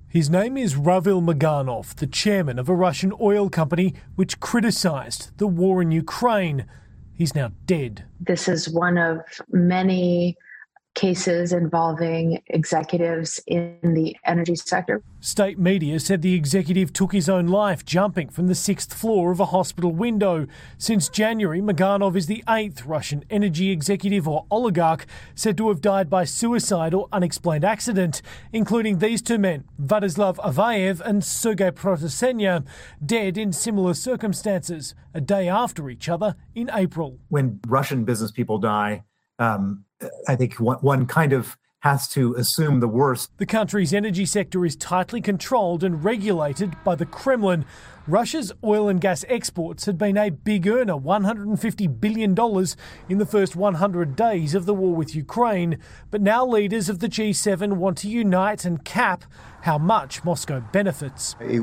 His name is Ravil Maganov, the chairman of a Russian oil company which criticised the war in Ukraine. He's now dead. This is one of many cases involving executives in the energy sector. State media said the executive took his own life jumping from the 6th floor of a hospital window. Since January, Maganov is the 8th Russian energy executive or oligarch said to have died by suicide or unexplained accident, including these two men, Vladislav Avayev and Sergei Protosenya, dead in similar circumstances, a day after each other in April. When Russian business people die, I think one kind of has to assume the worst. The country's energy sector is tightly controlled and regulated by the Kremlin. Russia's oil and gas exports had been a big earner, $150 billion in the first 100 days of the war with Ukraine. But now leaders of the G7 want to unite and cap how much Moscow benefits. We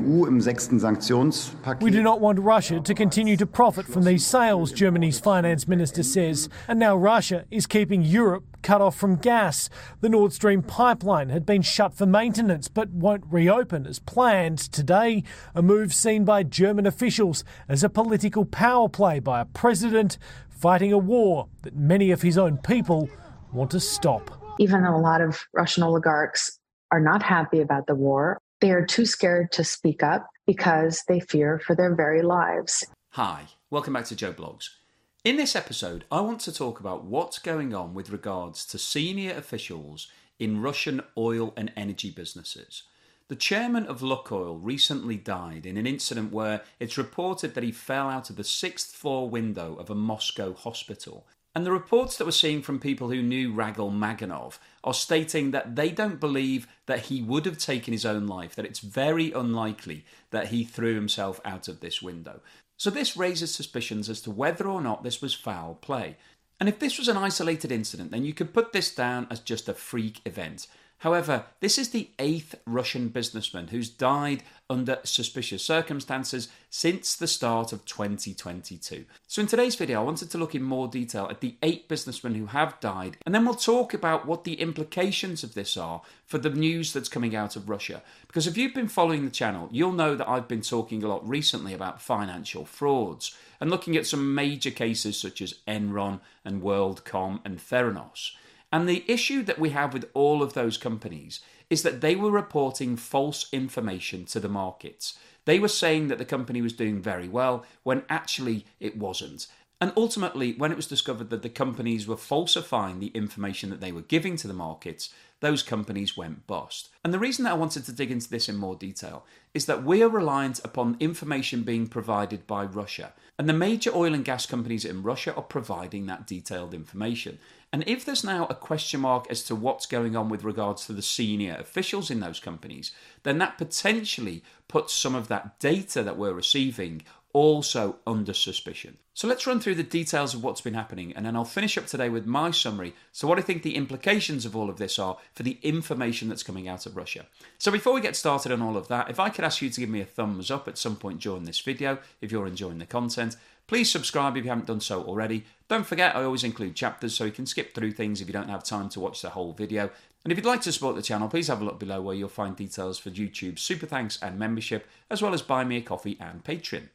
do not want Russia to continue to profit from these sales, Germany's finance minister says. And now Russia is keeping Europe cut off from gas. The Nord Stream pipeline had been shut for maintenance but won't reopen as planned today, a move seen by German officials as a political power play by a president fighting a war that many of his own people want to stop. Even though a lot of Russian oligarchs are not happy about the war, they are too scared to speak up because they fear for their very lives. Hi, welcome back to Joe Blogs. In this episode, I want to talk about what's going on with regards to senior officials in Russian oil and energy businesses. The chairman of Lukoil recently died in an incident where it's reported that he fell out of the 6th floor window of a Moscow hospital. And the reports that we're seeing from people who knew Ravil Maganov are stating that they don't believe that he would have taken his own life, that it's very unlikely that he threw himself out of this window. So this raises suspicions as to whether or not this was foul play. And if this was an isolated incident, then you could put this down as just a freak event. However, this is the 8th Russian businessman who's died under suspicious circumstances since the start of 2022. So in today's video, I wanted to look in more detail at the 8 businessmen who have died, and then we'll talk about what the implications of this are for the news that's coming out of Russia. Because if you've been following the channel, you'll know that I've been talking a lot recently about financial frauds and looking at some major cases such as Enron and WorldCom and Theranos. And the issue that we have with all of those companies is that they were reporting false information to the markets. They were saying that the company was doing very well when actually it wasn't. And ultimately, when it was discovered that the companies were falsifying the information that they were giving to the markets, those companies went bust. And the reason that I wanted to dig into this in more detail is that we are reliant upon information being provided by Russia. And the major oil and gas companies in Russia are providing that detailed information. And if there's now a question mark as to what's going on with regards to the senior officials in those companies, then that potentially puts some of that data that we're receiving also under suspicion. So let's run through the details of what's been happening, and then I'll finish up today with my summary, so what I think the implications of all of this are for the information that's coming out of Russia. So before we get started on all of that, if I could ask you to give me a thumbs up at some point during this video, if you're enjoying the content. Please subscribe if you haven't done so already. Don't forget, I always include chapters so you can skip through things if you don't have time to watch the whole video. And if you'd like to support the channel, please have a look below where you'll find details for YouTube's super thanks and membership, as well as buy me a coffee and Patreon.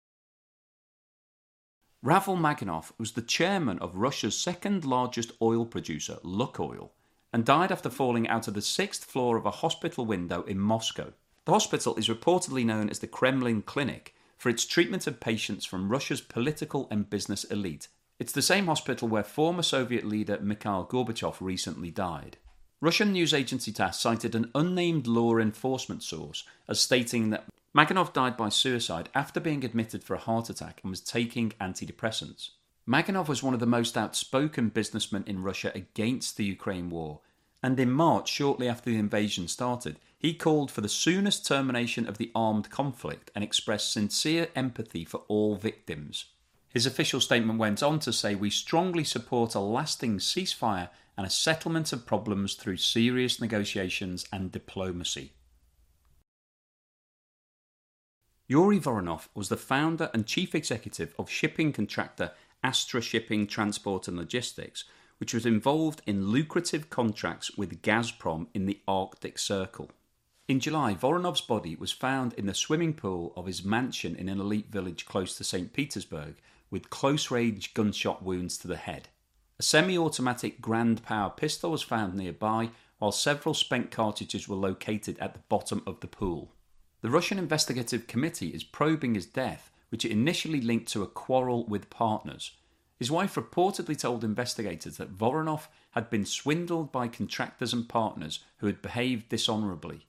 Ravil Maganov was the chairman of Russia's second largest oil producer, Lukoil, and died after falling out of the 6th floor of a hospital window in Moscow. The hospital is reportedly known as the Kremlin Clinic for its treatment of patients from Russia's political and business elite. It's the same hospital where former Soviet leader Mikhail Gorbachev recently died. Russian news agency TASS cited an unnamed law enforcement source as stating that Maganov died by suicide after being admitted for a heart attack and was taking antidepressants. Maganov was one of the most outspoken businessmen in Russia against the Ukraine war, and in March, shortly after the invasion started, he called for the soonest termination of the armed conflict and expressed sincere empathy for all victims. His official statement went on to say, "We strongly support a lasting ceasefire and a settlement of problems through serious negotiations and diplomacy." Yuri Voronov was the founder and chief executive of shipping contractor Astra Shipping Transport and Logistics, which was involved in lucrative contracts with Gazprom in the Arctic Circle. In July, Voronov's body was found in the swimming pool of his mansion in an elite village close to St. Petersburg, with close-range gunshot wounds to the head. A semi-automatic Grand Power pistol was found nearby, while several spent cartridges were located at the bottom of the pool. The Russian Investigative Committee is probing his death, which it initially linked to a quarrel with partners. His wife reportedly told investigators that Voronov had been swindled by contractors and partners who had behaved dishonourably.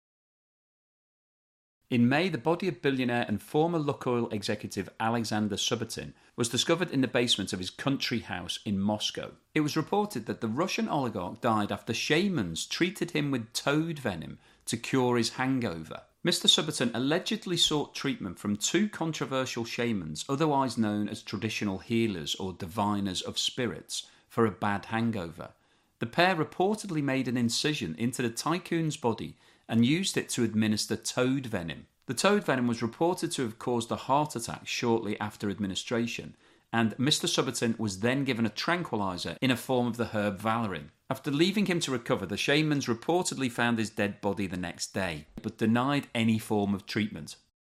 In May, the body of billionaire and former Lukoil executive Alexander Subotin was discovered in the basement of his country house in Moscow. It was reported that the Russian oligarch died after shamans treated him with toad venom to cure his hangover. Mr. Subotin allegedly sought treatment from two controversial shamans, otherwise known as traditional healers or diviners of spirits, for a bad hangover. The pair reportedly made an incision into the tycoon's body and used it to administer toad venom. The toad venom was reported to have caused a heart attack shortly after administration, and Mr. Subotin was then given a tranquilizer in a form of the herb Valerian. After leaving him to recover, the shamans reportedly found his dead body the next day, but denied any form of treatment.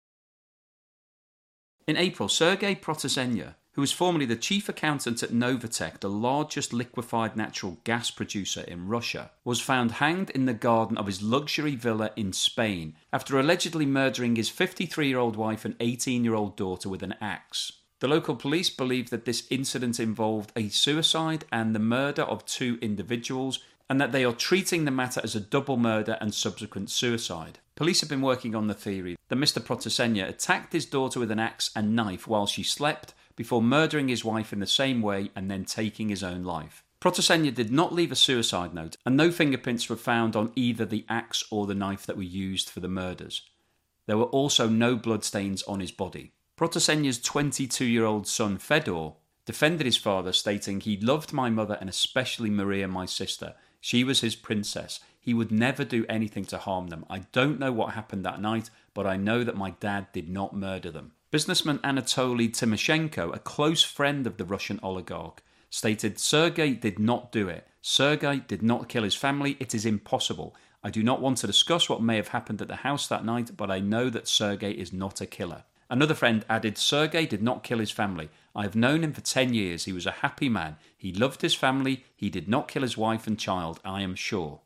In April, Sergei Protosenya, who was formerly the chief accountant at Novatek, the largest liquefied natural gas producer in Russia, was found hanged in the garden of his luxury villa in Spain after allegedly murdering his 53-year-old wife and 18-year-old daughter with an axe. The local police believe that this incident involved a suicide and the murder of two individuals, and that they are treating the matter as a double murder and subsequent suicide. Police have been working on the theory that Mr. Protosenya attacked his daughter with an axe and knife while she slept, before murdering his wife in the same way and then taking his own life. Protosenya did not leave a suicide note, and no fingerprints were found on either the axe or the knife that were used for the murders. There were also no bloodstains on his body. Protosenya's 22-year-old son Fedor defended his father, stating, "He loved my mother and especially Maria, my sister. She was his princess. He would never do anything to harm them. I don't know what happened that night, but I know that my dad did not murder them." Businessman Anatoly Timoshenko, a close friend of the Russian oligarch, stated, "Sergei did not do it. Sergei did not kill his family. It is impossible. I do not want to discuss what may have happened at the house that night, but I know that Sergei is not a killer." Another friend added, "Sergei did not kill his family. I have known him for 10 years. He was a happy man. He loved his family. He did not kill his wife and child, I am sure."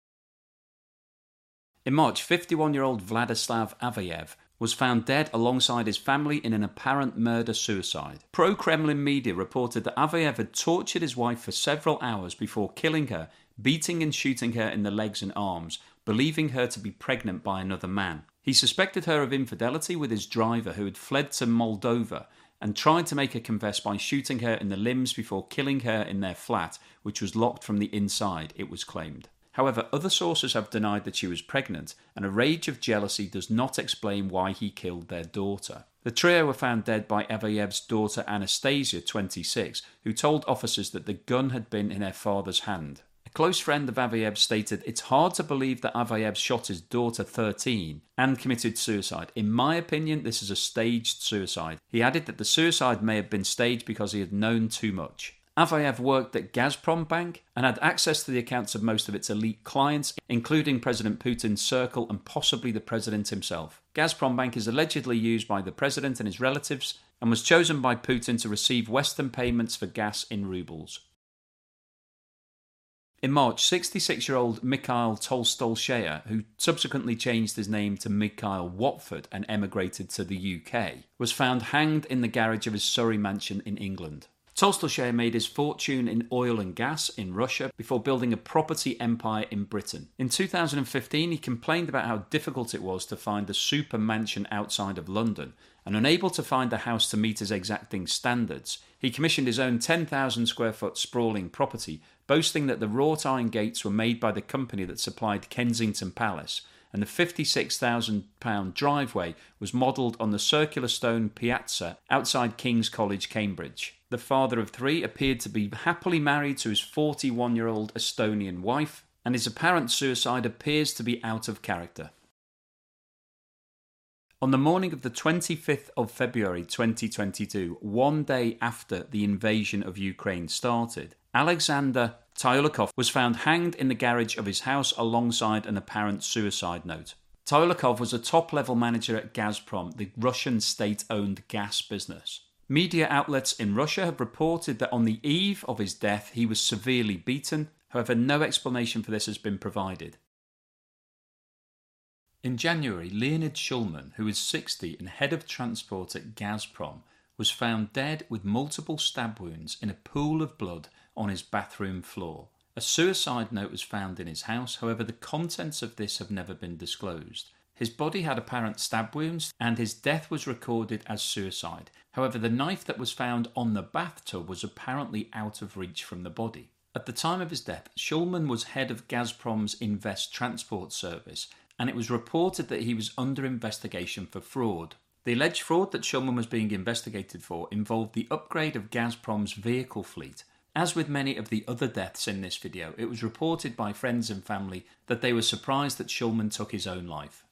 In March, 51-year-old Vladislav Avayev was found dead alongside his family in an apparent murder-suicide. Pro-Kremlin media reported that Avayev had tortured his wife for several hours before killing her, beating and shooting her in the legs and arms, believing her to be pregnant by another man. He suspected her of infidelity with his driver, who had fled to Moldova, and tried to make her confess by shooting her in the limbs before killing her in their flat, which was locked from the inside, it was claimed. However, other sources have denied that she was pregnant, and a rage of jealousy does not explain why he killed their daughter. The trio were found dead by Avayev's daughter Anastasia, 26, who told officers that the gun had been in her father's hand. A close friend of Avayev stated, "It's hard to believe that Avayev shot his daughter, 13, and committed suicide. In my opinion, this is a staged suicide." He added that the suicide may have been staged because he had known too much. Avayev worked at Gazprom Bank and had access to the accounts of most of its elite clients, including President Putin's circle and possibly the president himself. Gazprom Bank is allegedly used by the president and his relatives and was chosen by Putin to receive Western payments for gas in rubles. In March, 66-year-old Mikhail Tolstoy, who subsequently changed his name to Mikhail Watford and emigrated to the UK, was found hanged in the garage of his Surrey mansion in England. Tolstoy made his fortune in oil and gas in Russia before building a property empire in Britain. In 2015, he complained about how difficult it was to find a super mansion outside of London, and unable to find a house to meet his exacting standards, he commissioned his own 10,000 square foot sprawling property, boasting that the wrought iron gates were made by the company that supplied Kensington Palace, and the £56,000 driveway was modelled on the circular stone piazza outside King's College, Cambridge. The father of three appeared to be happily married to his 41-year-old Estonian wife, and his apparent suicide appears to be out of character. On the morning of the 25th of February 2022, one day after the invasion of Ukraine started, Alexander Tyulikov was found hanged in the garage of his house alongside an apparent suicide note. Toylakov was a top-level manager at Gazprom, the Russian state-owned gas business. Media outlets in Russia have reported that on the eve of his death, he was severely beaten. However, no explanation for this has been provided. In January, Leonid Shulman, who is 60 and head of transport at Gazprom, was found dead with multiple stab wounds in a pool of blood on his bathroom floor. A suicide note was found in his house, however the contents of this have never been disclosed. His body had apparent stab wounds and his death was recorded as suicide. However, the knife that was found on the bathtub was apparently out of reach from the body. At the time of his death, Shulman was head of Gazprom's Invest transport service, and it was reported that he was under investigation for fraud. The alleged fraud that Shulman was being investigated for involved the upgrade of Gazprom's vehicle fleet. As with many of the other deaths in this video, it was reported by friends and family that they were surprised that Shulman took his own life.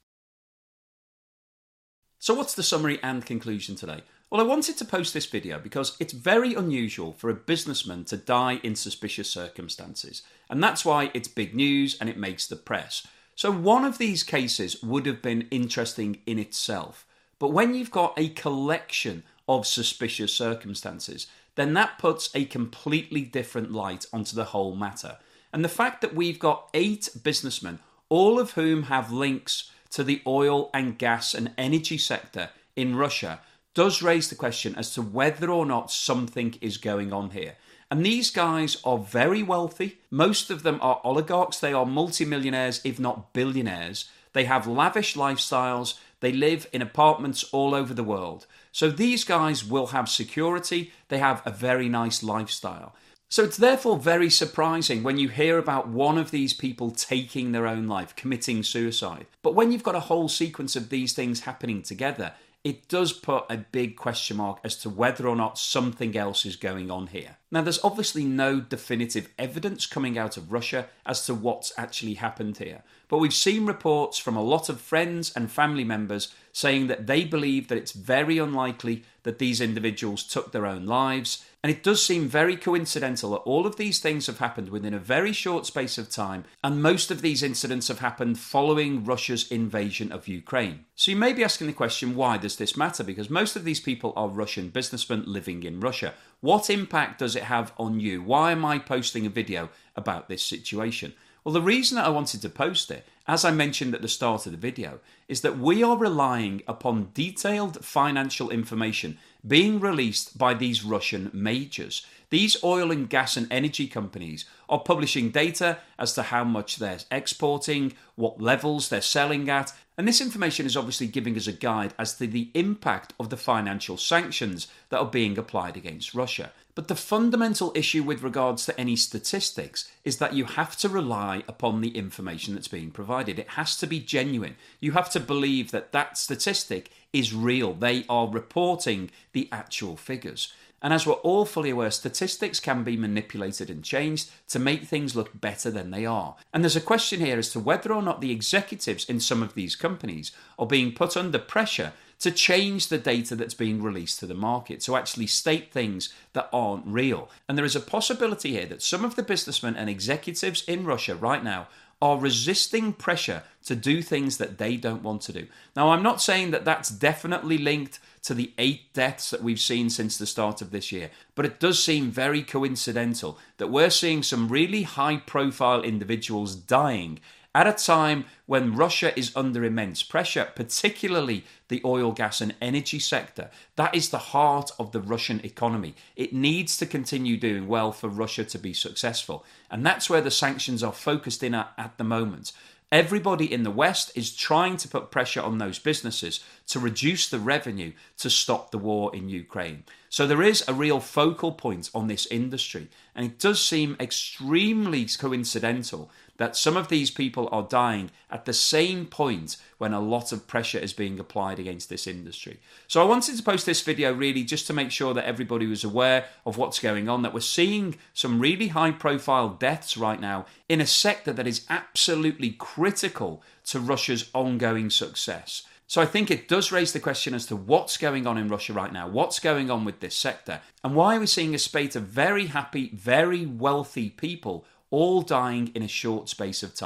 So what's the summary and conclusion today? Well, I wanted to post this video because it's very unusual for a businessman to die in suspicious circumstances, and that's why it's big news and it makes the press. So one of these cases would have been interesting in itself, but when you've got a collection of suspicious circumstances, then that puts a completely different light onto the whole matter. And the fact that we've got 8 businessmen, all of whom have links to the oil and gas and energy sector in Russia, does raise the question as to whether or not something is going on here. And these guys are very wealthy. Most of them are oligarchs. They are multimillionaires, if not billionaires. They have lavish lifestyles. They live in apartments all over the world. So these guys will have security. They have a very nice lifestyle. So it's therefore very surprising when you hear about one of these people taking their own life, committing suicide. But when you've got a whole sequence of these things happening together, it does put a big question mark as to whether or not something else is going on here. Now, there's obviously no definitive evidence coming out of Russia as to what's actually happened here. But we've seen reports from a lot of friends and family members saying that they believe that it's very unlikely that these individuals took their own lives. And it does seem very coincidental that all of these things have happened within a very short space of time, and most of these incidents have happened following Russia's invasion of Ukraine. So you may be asking the question, why does this matter? Because most of these people are Russian businessmen living in Russia. What impact does it have on you? Why am I posting a video about this situation? Well, the reason that I wanted to post it, as I mentioned at the start of the video, is that we are relying upon detailed financial information being released by these Russian majors. These oil and gas and energy companies are publishing data as to how much they're exporting, what levels they're selling at, and this information is obviously giving us a guide as to the impact of the financial sanctions that are being applied against Russia. But the fundamental issue with regards to any statistics is that you have to rely upon the information that's being provided. It has to be genuine. You have to believe that that statistic is real. They are reporting the actual figures. And as we're all fully aware, statistics can be manipulated and changed to make things look better than they are. And there's a question here as to whether or not the executives in some of these companies are being put under pressure to change the data that's being released to the market, to actually state things that aren't real. And there is a possibility here that some of the businessmen and executives in Russia right now are resisting pressure to do things that they don't want to do. Now, I'm not saying that that's definitely linked to the 8 deaths that we've seen since the start of this year, but it does seem very coincidental that we're seeing some really high-profile individuals dying at a time when Russia is under immense pressure, particularly the oil, gas and energy sector. That is the heart of the Russian economy. It needs to continue doing well for Russia to be successful. And that's where the sanctions are focused in at the moment. Everybody in the West is trying to put pressure on those businesses to reduce the revenue to stop the war in Ukraine. So there is a real focal point on this industry. And it does seem extremely coincidental that some of these people are dying at the same point when a lot of pressure is being applied against this industry. So I wanted to post this video really just to make sure that everybody was aware of what's going on, that we're seeing some really high-profile deaths right now in a sector that is absolutely critical to Russia's ongoing success. So I think it does raise the question as to what's going on in Russia right now, what's going on with this sector, and why are we seeing a spate of very happy, very wealthy people all dying in a short space of time.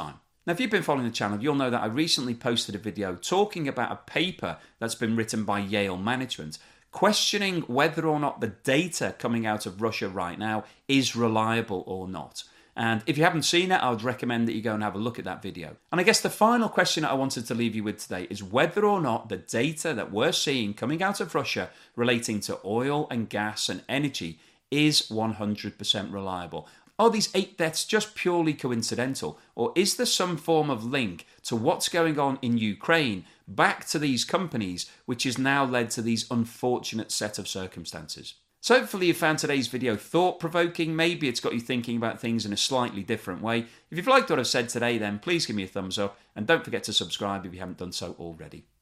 Now, if you've been following the channel, you'll know that I recently posted a video talking about a paper that's been written by Yale Management, questioning whether or not the data coming out of Russia right now is reliable or not. And if you haven't seen it, I would recommend that you go and have a look at that video. And I guess the final question that I wanted to leave you with today is whether or not the data that we're seeing coming out of Russia relating to oil and gas and energy is 100% reliable. Are these 8 deaths just purely coincidental? Or is there some form of link to what's going on in Ukraine back to these companies, which has now led to these unfortunate set of circumstances? So hopefully you found today's video thought-provoking. Maybe it's got you thinking about things in a slightly different way. If you've liked what I've said today, then please give me a thumbs up. And don't forget to subscribe if you haven't done so already.